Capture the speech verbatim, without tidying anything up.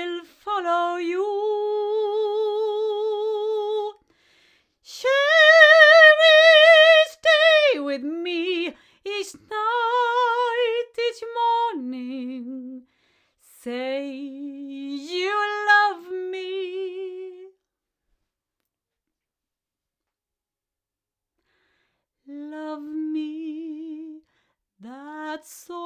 will follow you. Cherish, stay with me each night, each morning. Say you love me. Love me, that's all.